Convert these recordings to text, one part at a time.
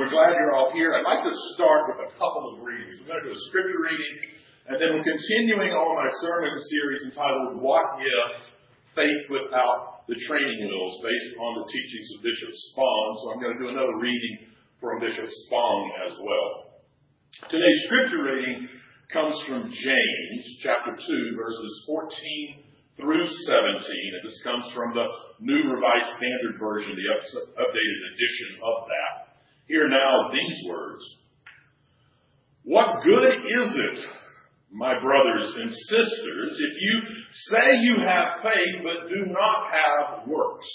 We're glad you're all here. I'd like to start with a couple of readings. We're going to do a scripture reading, and then we're continuing on my sermon series entitled, What If? Faith Without the Training Wheels, based on the teachings of Bishop Spong. So I'm going to do another reading from Bishop Spong as well. Today's scripture reading comes from James chapter 2, verses 14 through 17. And this comes from the New Revised Standard Version, the updated edition of that. Hear now these words. What good is it, my brothers and sisters, if you say you have faith but do not have works?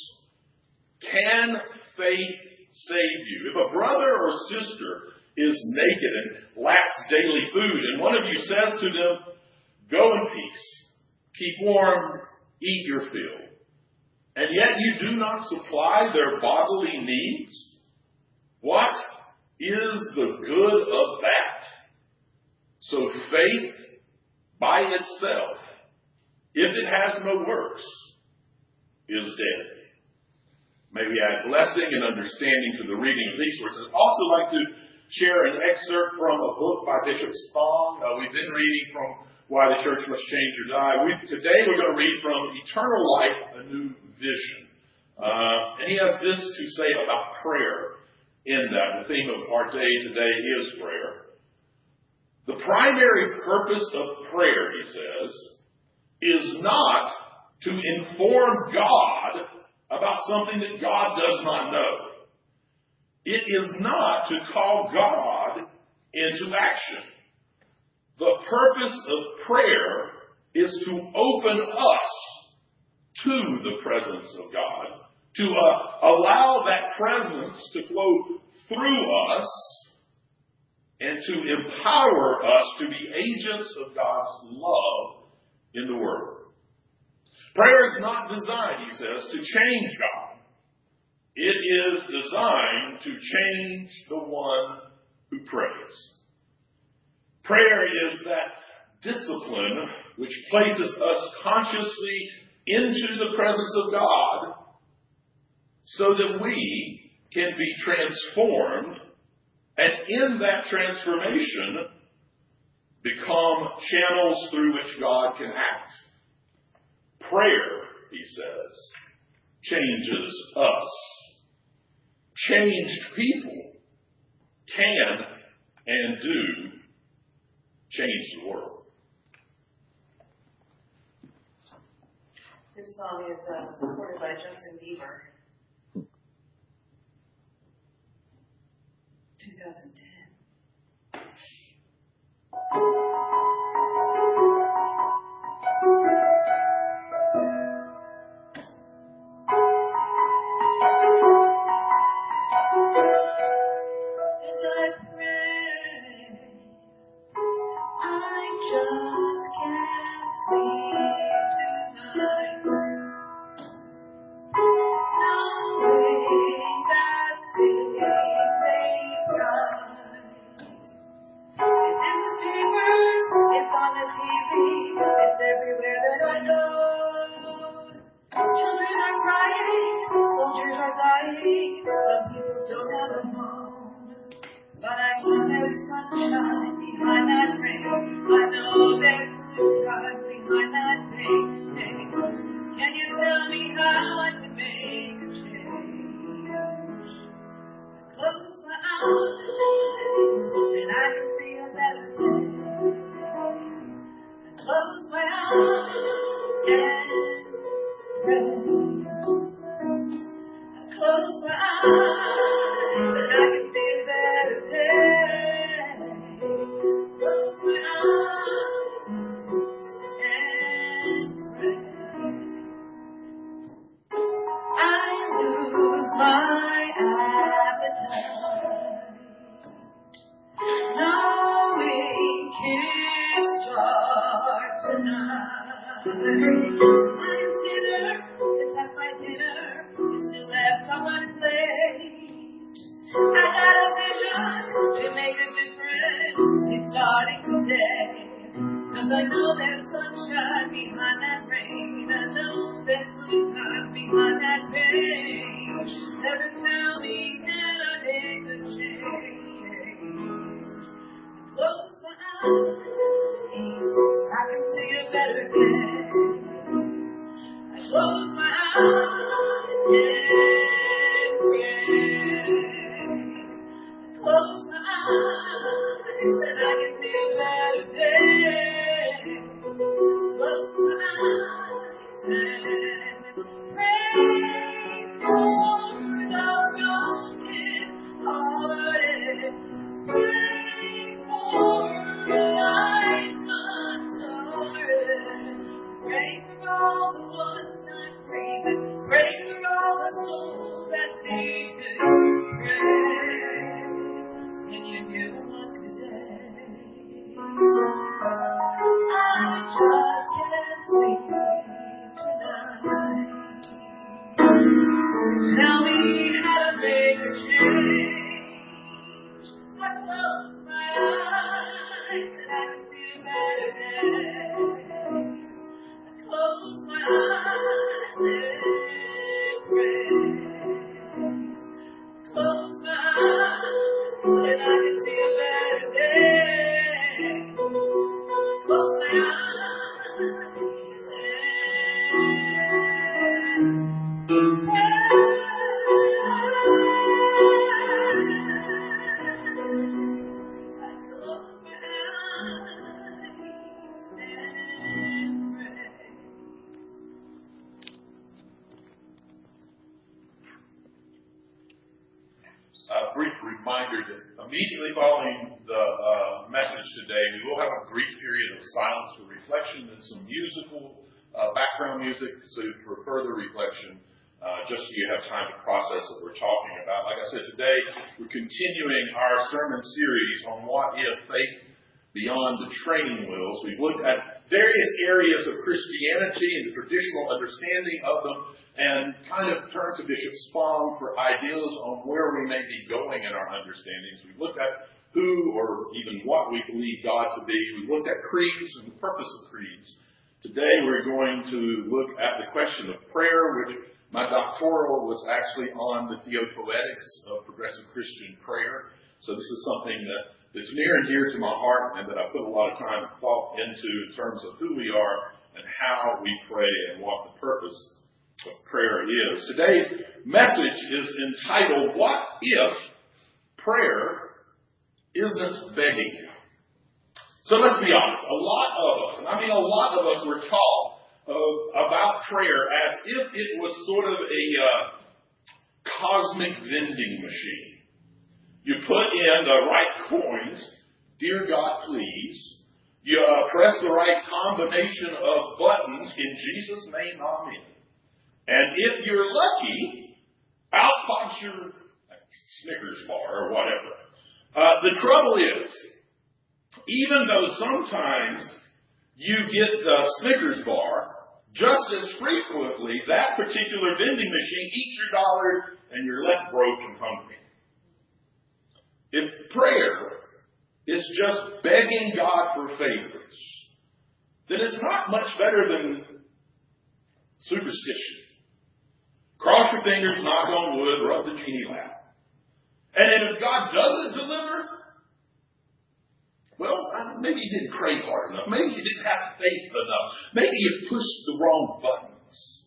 Can faith save you? If a brother or sister is naked and lacks daily food, and one of you says to them, go in peace, keep warm, eat your fill, and yet you do not supply their bodily needs, what is the good of that? So faith by itself, if it has no works, is dead. May we add blessing and understanding to the reading of these words. I'd also like to share an excerpt from a book by Bishop Spong. We've been reading from Why the Church Must Change or Die. Today we're going to read from Eternal Life, A New Vision. And he has this to say about prayer in that. The theme of our day today is prayer. The primary purpose of prayer, he says, is not to inform God about something that God does not know. It is not to call God into action. The purpose of prayer is to open us to the presence of God, to allow that presence to flow through us, and to empower us to be agents of God's love in the world. Prayer is not designed, he says, to change God. It is designed to change the one who prays. Prayer is that discipline which places us consciously into the presence of God so that we can be transformed, and in that transformation become channels through which God can act. Prayer, he says, changes us. Changed people can and do change the world. This song is supported by Justin Bieber. 2010. Never tell me, can I make a change? and I can see a better day. Close my eyes and pray for without daunted hearted. Pray for a life unstarted. Pray for all the ones I'm grieving. Pray for all the souls that need to pray. Can you hear them up today? I just can't sleep tonight. Tell me how to make a change. I close my eyes and I can see a better day. I close my eyes and pray. Close my eyes and I can see a better day. Close my eyes and A brief reminder that immediately following the message today, we will have a brief period of silence for reflection and some musical background music for further reflection, just so you have time to process what we're talking about. Like I said, today we're continuing our sermon series on What If? Faith Beyond the Training Wheels. We've looked at various areas of Christianity and the traditional understanding of them, and kind of turned to Bishop Spong for ideas on where we may be going in our understandings. We've looked at who or even what we believe God to be. We've looked at creeds and the purpose of creeds. Today we're going to look at the question of prayer, which my doctoral was actually on the theopoetics of progressive Christian prayer. So this is something that's near and dear to my heart and that I put a lot of time and thought into in terms of who we are and how we pray and what the purpose of prayer is. Today's message is entitled, What If Prayer Isn't Begging? So let's be honest, a lot of us, and I mean a lot of us, were taught about prayer as if it was sort of a cosmic vending machine. You put in the right coins, dear God, please. You press the right combination of buttons, in Jesus' name, amen. And if you're lucky, out pops your Snickers bar or whatever. The trouble is, even though sometimes you get the Snickers bar, just as frequently that particular vending machine eats your dollar and you're left broke and hungry. If prayer is just begging God for favors, then it's not much better than superstition. Cross your fingers, knock on wood, rub the genie lap. And then if God doesn't deliver, well, maybe you didn't pray hard enough. Maybe you didn't have faith enough. Maybe you pushed the wrong buttons.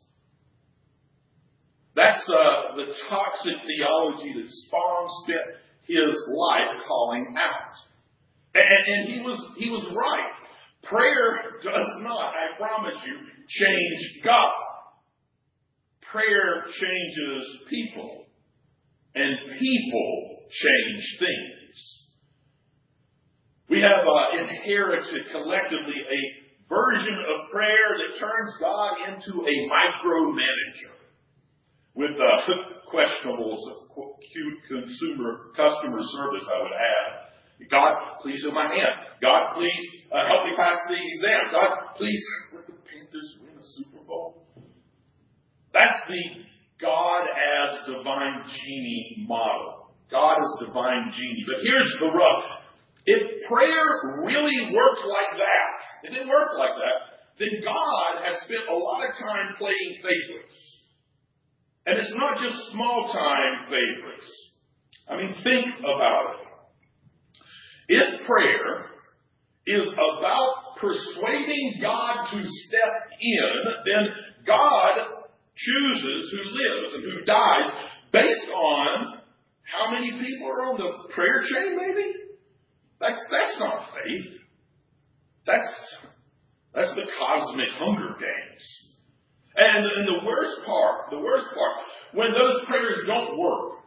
That's the toxic theology that Spong spent his life calling out. And he was right. Prayer does not, I promise you, change God. Prayer changes people. And people change things. We have inherited collectively a version of prayer that turns God into a micromanager with questionable customer service, I would add. God, please hold my hand. God, please help me pass the exam. God, please let the Panthers win a Super Bowl. That's the God as divine genie model. God as divine genie. But here's the rub. If prayer really worked like that, then God has spent a lot of time playing favorites. And it's not just small-time favorites. I mean, think about it. If prayer is about persuading God to step in, then God chooses who lives and who dies based on how many people are on the prayer chain, maybe? That's not faith. That's the cosmic Hunger Games. And the worst part, when those prayers don't work,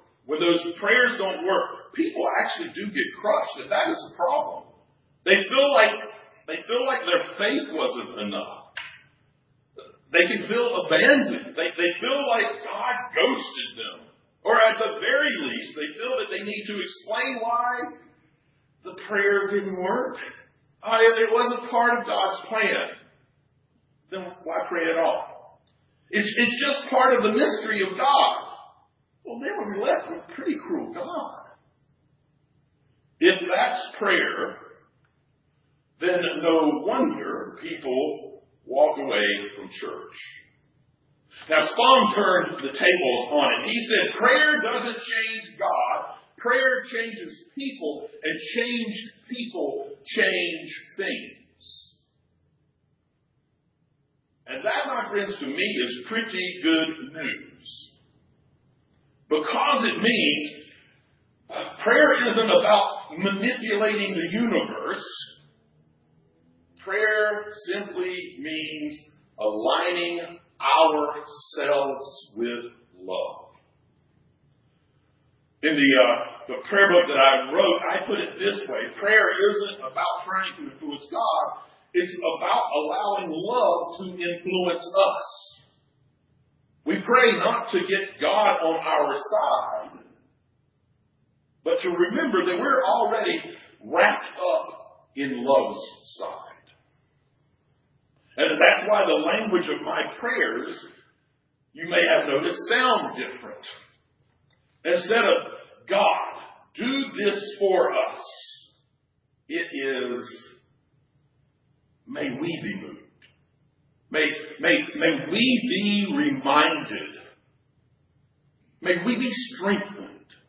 people actually do get crushed, and that is a problem. They feel like their faith wasn't enough. They can feel abandoned. They feel like God ghosted them. Or at the very least, they feel that they need to explain why the prayer didn't work. It wasn't part of God's plan. Then why pray at all? It's just part of the mystery of God. Well, then we're left with a pretty cruel God. If that's prayer, then no wonder people walk away from church. Now, Spong turned the tables on it. He said, prayer doesn't change God. Prayer changes people, and changed people change things. And that, my friends, to me is pretty good news. Because it means prayer isn't about manipulating the universe. Prayer simply means aligning ourselves with love. In the prayer book that I wrote, I put it this way. Prayer isn't about trying to influence God. It's about allowing love to influence us. We pray not to get God on our side, but to remember that we're already wrapped up in love's side. And that's why the language of my prayers, you may have noticed, sound different. Instead of, God, do this for us, it is, may we be moved. May we be reminded. May we be strengthened.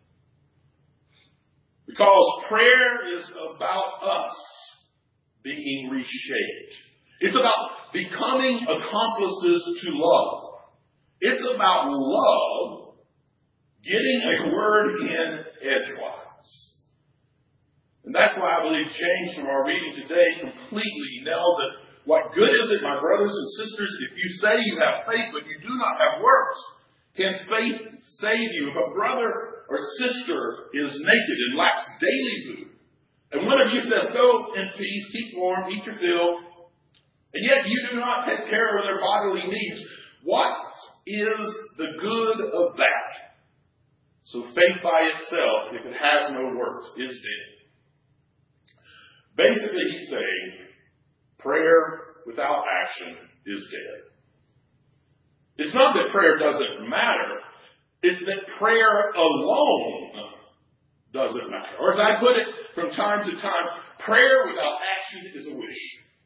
Because prayer is about us being reshaped. It's about becoming accomplices to love. It's about love getting a word in edgewise. And that's why I believe James from our reading today completely nails it. What good is it, my brothers and sisters, if you say you have faith but you do not have works? Can faith save you? If a brother or sister is naked and lacks daily food, and one of you says, go in peace, keep warm, eat your fill, and yet you do not take care of their bodily needs, what is the good of that? So faith by itself, if it has no works, is dead. Basically, he's saying, prayer without action is dead. It's not that prayer doesn't matter. It's that prayer alone doesn't matter. Or as I put it from time to time, prayer without action is a wish.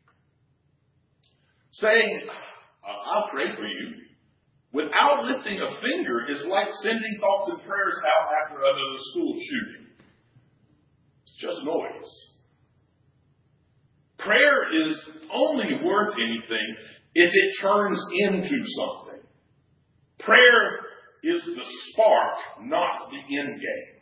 Saying, I'll pray for you, without lifting a finger is like sending thoughts and prayers out after another school shooting. It's just noise. Prayer is only worth anything if it turns into something. Prayer is the spark, not the end game.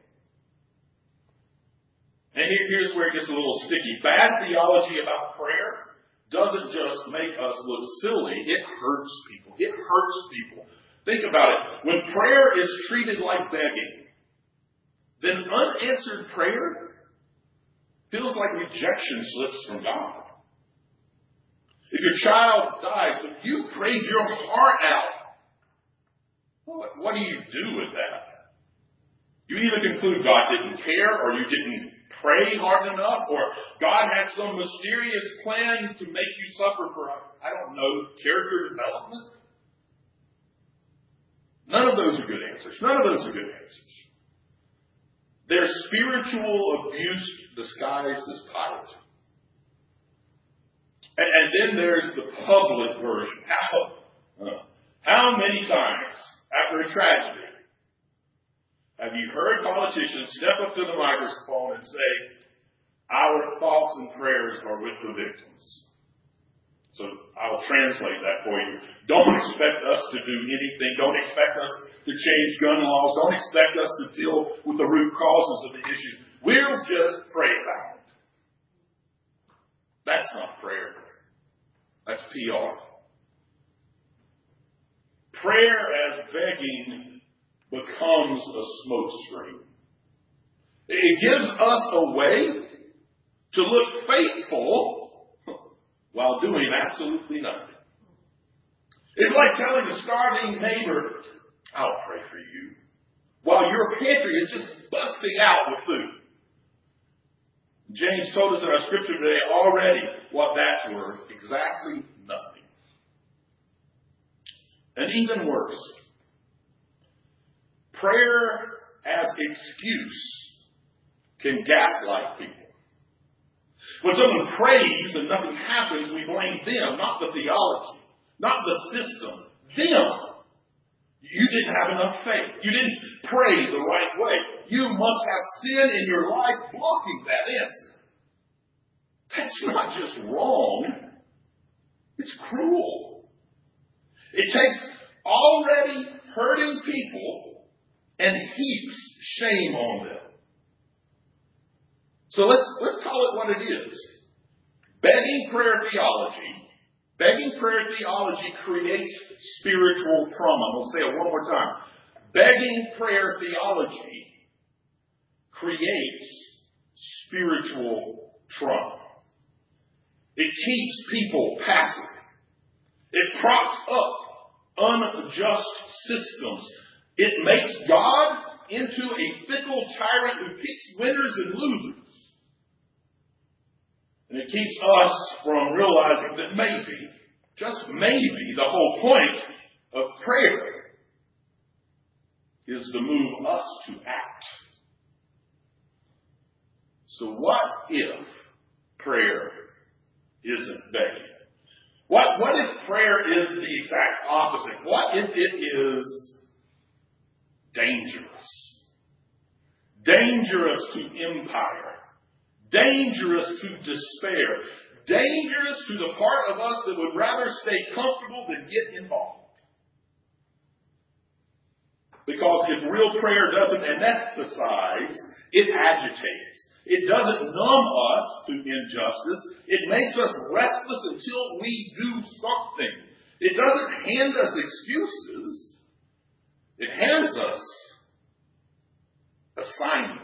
And here's where it gets a little sticky. Bad theology about prayer doesn't just make us look silly. It hurts people. It hurts people. Think about it. When prayer is treated like begging, then unanswered prayer feels like rejection slips from God. If your child dies, but you prayed your heart out, what do you do with that? You either conclude God didn't care, or you didn't pray hard enough, or God had some mysterious plan to make you suffer for, character development. None of those are good answers. None of those are good answers. They're spiritual abuse disguised as piety. And then there's the public version. How many times after a tragedy have you heard politicians step up to the microphone and say, our thoughts and prayers are with the victims? So I'll translate that for you. Don't expect us to do anything. Don't expect us to change gun laws. Don't expect us to deal with the root causes of the issue. We'll just pray about it. That's not prayer. That's PR. Prayer as begging becomes a smokescreen. It gives us a way to look faithful while doing absolutely nothing. It's like telling a starving neighbor, I'll pray for you, while your pantry is just busting out with food. James told us in our scripture today already what that's worth. Exactly nothing. And even worse, prayer as excuse can gaslight people. When someone prays and nothing happens, we blame them, not the theology, not the system. Them. You didn't have enough faith. You didn't pray the right way. You must have sin in your life blocking that answer. That's not just wrong. It's cruel. It takes already hurting people and heaps shame on them. So let's call it what it is. Begging prayer theology. Begging prayer theology creates spiritual trauma. I'm going to say it one more time. Begging prayer theology creates spiritual trauma. It keeps people passive. It props up unjust systems. It makes God into a fickle tyrant who picks winners and losers. And it keeps us from realizing that maybe, just maybe, the whole point of prayer is to move us to act. So what if prayer isn't begging? What if prayer is the exact opposite? What if it is dangerous? Dangerous to empire. Dangerous to despair. Dangerous to the part of us that would rather stay comfortable than get involved. Because if real prayer doesn't anesthetize, it agitates. It doesn't numb us to injustice. It makes us restless until we do something. It doesn't hand us excuses. It hands us assignments.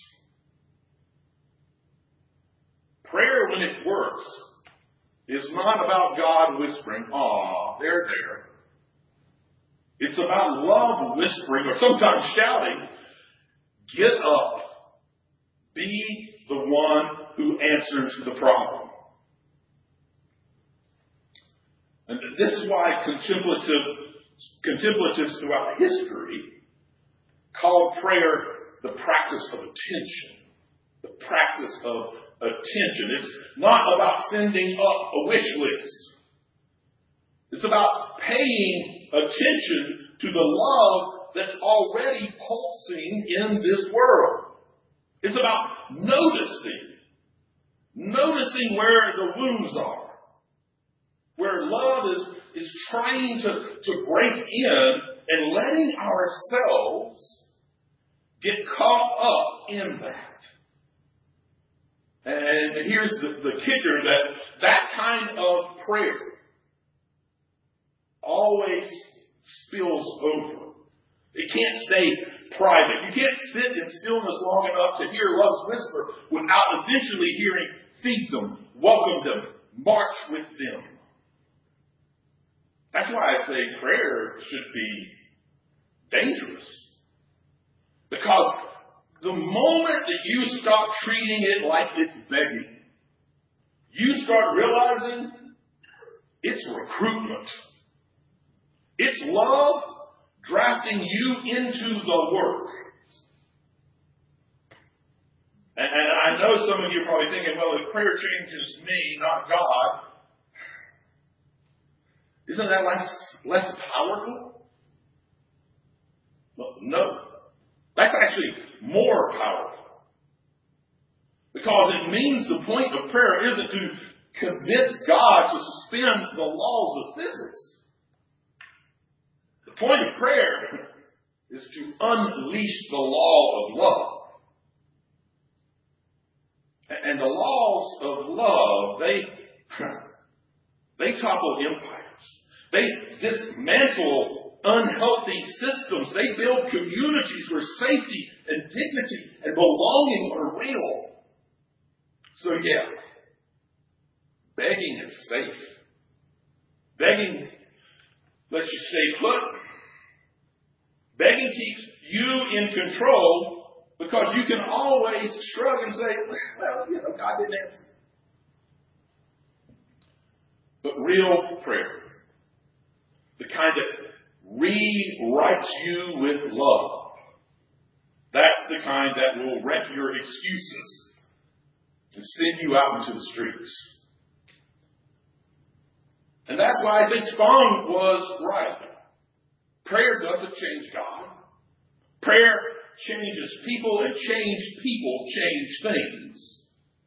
Prayer, when it works, is not about God whispering, "Aw, they're there." It's about love whispering, or sometimes shouting, "Get up. Be the one who answers the problem." And this is why contemplatives throughout history called prayer the practice of attention. The practice of attention. It's not about sending up a wish list. It's about paying attention to the love that's already pulsing in this world. It's about noticing where the wounds are, where love is trying to break in, and letting ourselves get caught up in that. And here's the kicker, that kind of prayer always spills over. It can't stay private. You can't sit in stillness long enough to hear love's whisper without eventually hearing, feed them, welcome them, march with them. That's why I say prayer should be dangerous. Because the moment that you stop treating it like it's begging, you start realizing it's recruitment. It's love drafting you into the work. And I know some of you are probably thinking, well, if prayer changes me, not God, isn't that less powerful? Well, no. That's actually more powerful. Because it means the point of prayer isn't to convince God to suspend the laws of physics. The point of prayer is to unleash the law of love. And the laws of love, they topple empires. They dismantle unhealthy systems. They build communities where safety and dignity and belonging are real. So yeah, begging is safe. Begging lets you stay put. Begging keeps you in control because you can always shrug and say, well, God didn't answer. But real prayer, the kind that rewrites you with love, that's the kind that will wreck your excuses and send you out into the streets. And that's why I think Spong was right. Prayer doesn't change God. Prayer changes people, and changed people change things.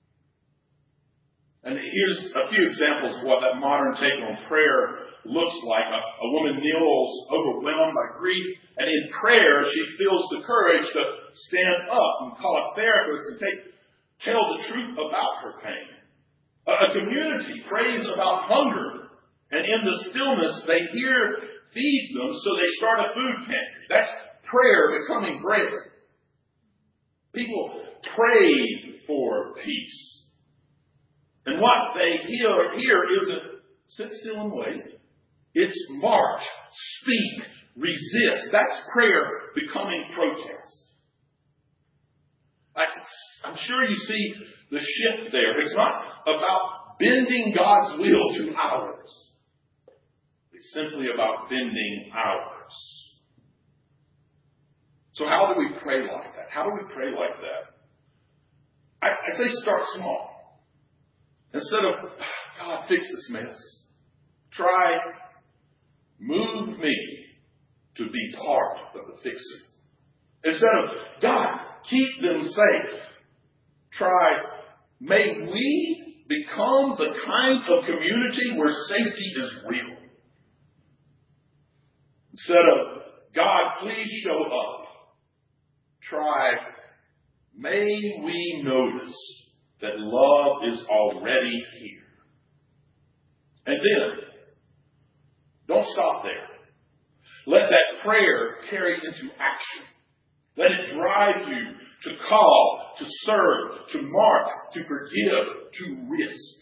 And here's a few examples of what that modern take on prayer looks like. A woman kneels overwhelmed by grief, and in prayer she feels the courage to stand up and call a therapist and tell the truth about her pain. A community prays about hunger, and in the stillness they hear feed them, so they start a food pantry. That's prayer becoming bread. People pray for peace. And what they hear isn't sit still and wait. It's march, speak, resist. That's prayer becoming protest. I'm sure you see the shift there. It's not about bending God's will to ours. It's simply about bending ours. So how do we pray like that? How do we pray like that? I say start small. Instead of, God, fix this mess, try, move me to be part of the fixing. Instead of, God, keep them safe, try, may we become the kind of community where safety is real. Instead of, God, please show up, try, may we notice that love is already here. And then, don't stop there. Let that prayer carry into action. Let it drive you to call, to serve, to march, to forgive, to risk.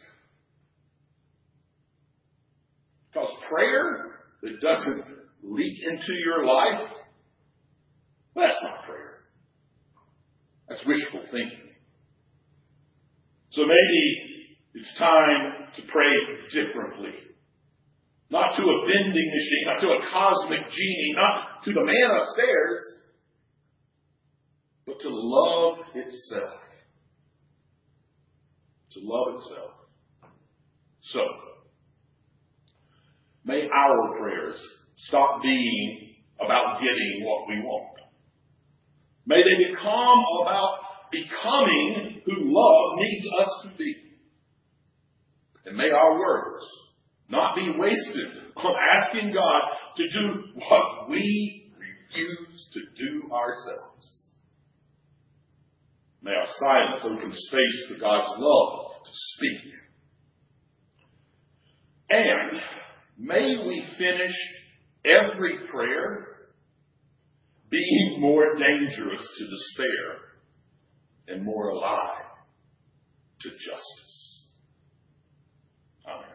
Because prayer that doesn't leak into your life, that's not prayer. That's wishful thinking. So maybe it's time to pray differently. Not to a vending machine, not to a cosmic genie, not to the man upstairs, but to love itself. To love itself. So, may our prayers stop being about getting what we want. May they become about becoming who love needs us to be. And may our words not be wasted on asking God to do what we refuse to do ourselves. May our silence open space for God's love to speak. And may we finish every prayer being more dangerous to despair and more alive to justice. Amen.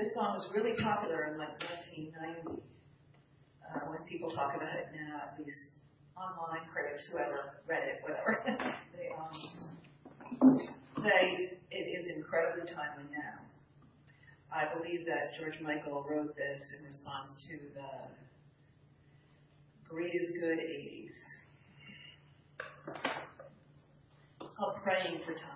This song was really popular in like 1990. When people talk about it now, at least online critics, whoever read it, whatever, they say it is incredibly timely now. I believe that George Michael wrote this in response to the Great is Good 80s. It's called Praying for Time.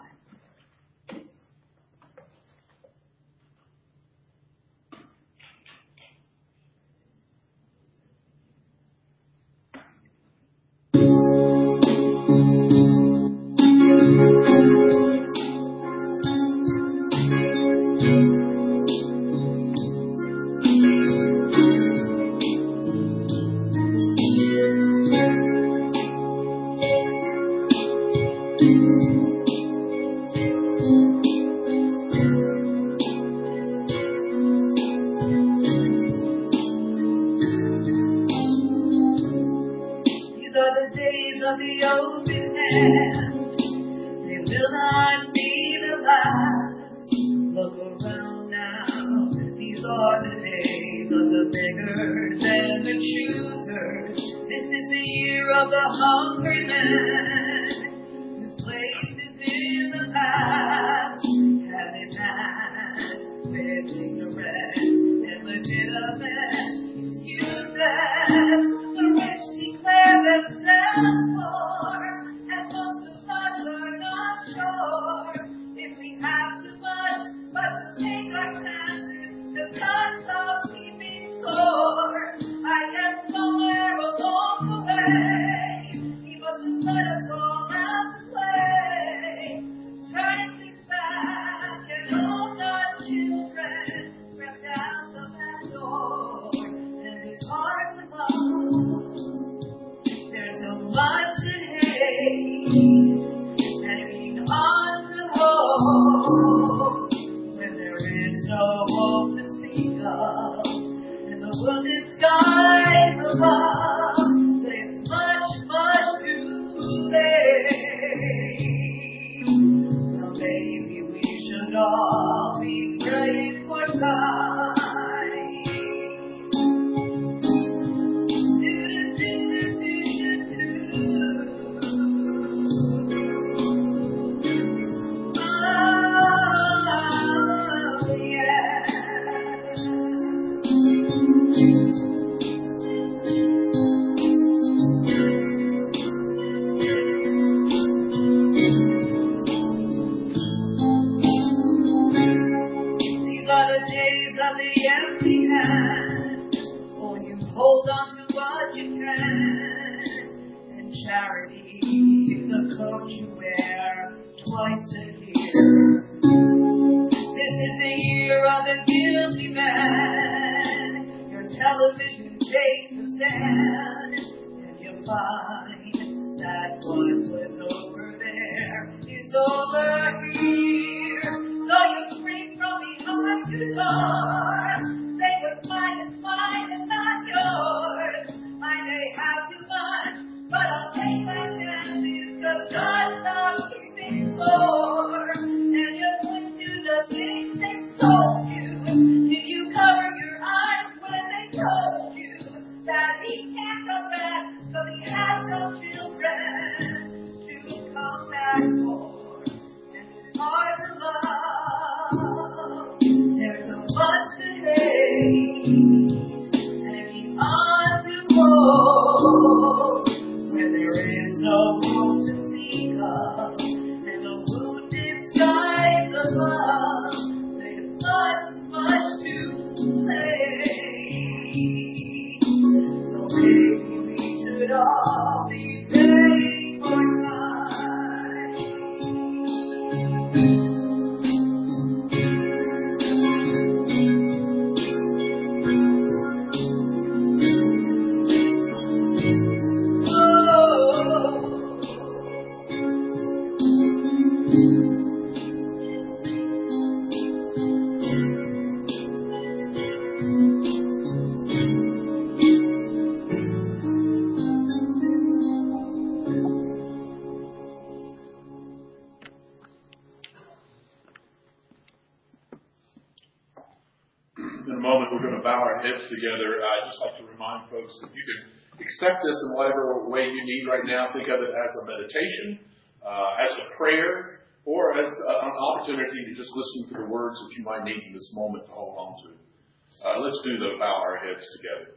together, I'd just like to remind folks that you can accept this in whatever way you need right now. Think of it as a meditation, as a prayer, or as an opportunity to just listen to the words that you might need in this moment to hold on to. Let's do the bow our heads together.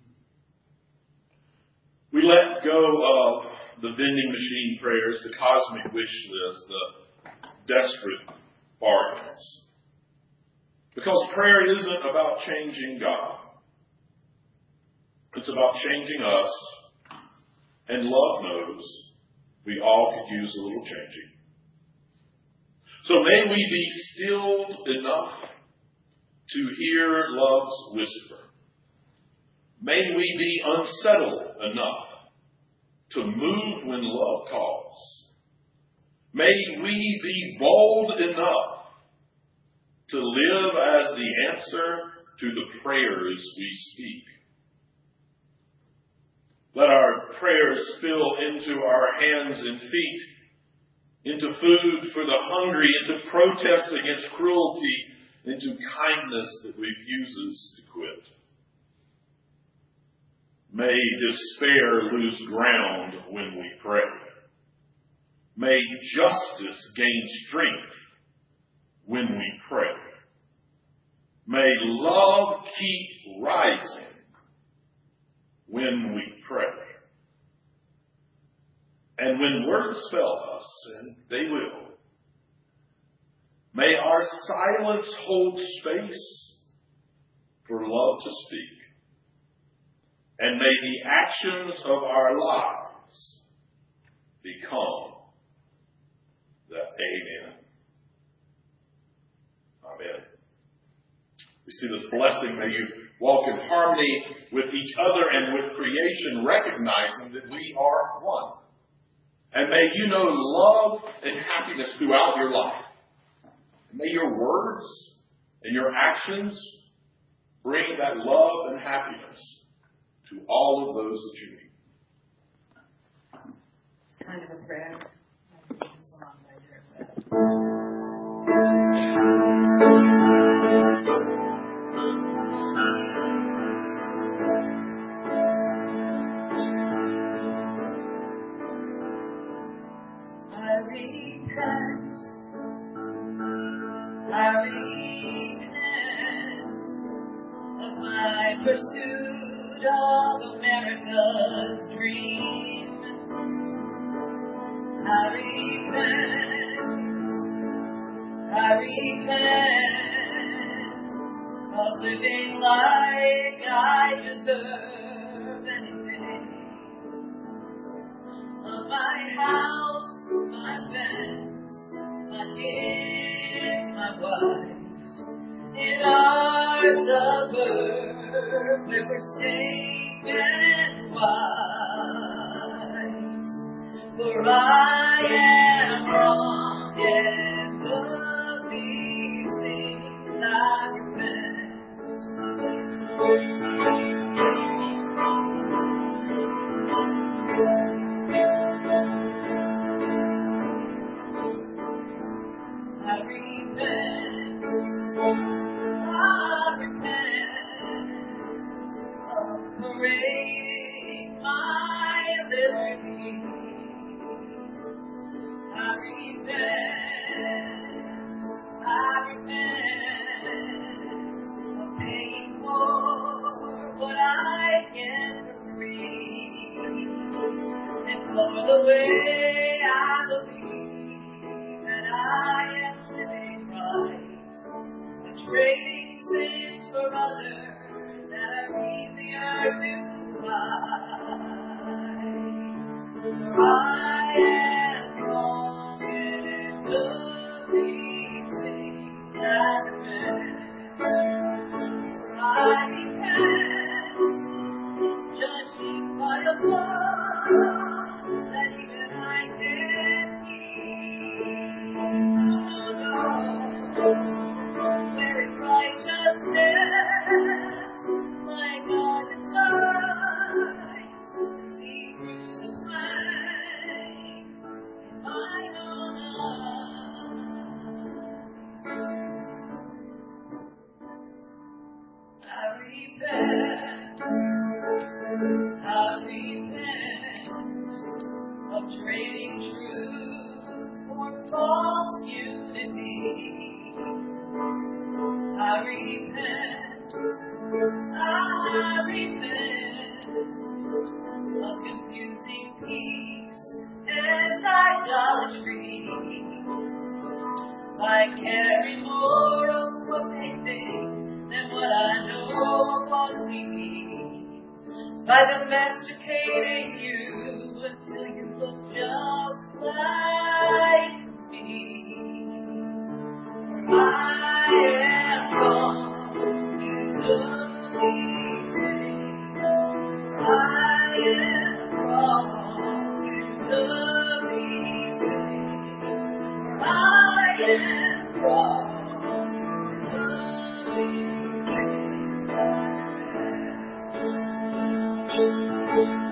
We let go of the vending machine prayers, the cosmic wish list, the desperate bargains. Because prayer isn't about changing God. It's about changing us, and love knows we all could use a little changing. So may we be stilled enough to hear love's whisper. May we be unsettled enough to move when love calls. May we be bold enough to live as the answer to the prayers we speak. Let our prayers spill into our hands and feet, into food for the hungry, into protest against cruelty, into kindness that refuses to quit. May despair lose ground when we pray. May justice gain strength when we pray. May love keep rising when we pray. And when words fail us, and they will, may our silence hold space for love to speak. And may the actions of our lives become the amen. Amen. We see this blessing. May you walk in harmony with each other and with creation, recognizing that we are one. And may you know love and happiness throughout your life. And may your words and your actions bring that love and happiness to all of those that you meet. It's kind of a prayer. I repent of my pursuit of America's dream. I repent of living like I deserve anything. Of my house, my fence, my kids, my wife, in our suburb where we're safe and wise. For I am wrong and of these things I repent. I repent of parading my liberty. I repent of paying for what I get for free, and for the way I believe that I am living right, but trading sins for others that are easier to hide. For I am wrong in these things I repent. For I repent, judging by a blood that even I can't keep. Wearing righteousness like God is light, to see through the flame in my own eyes. I repent. I carry more of what they think than what I know of what we need. By domesticating you until you look just like me. I am gone, you love me today. I am gone, you love me today. I am gone, you love me today.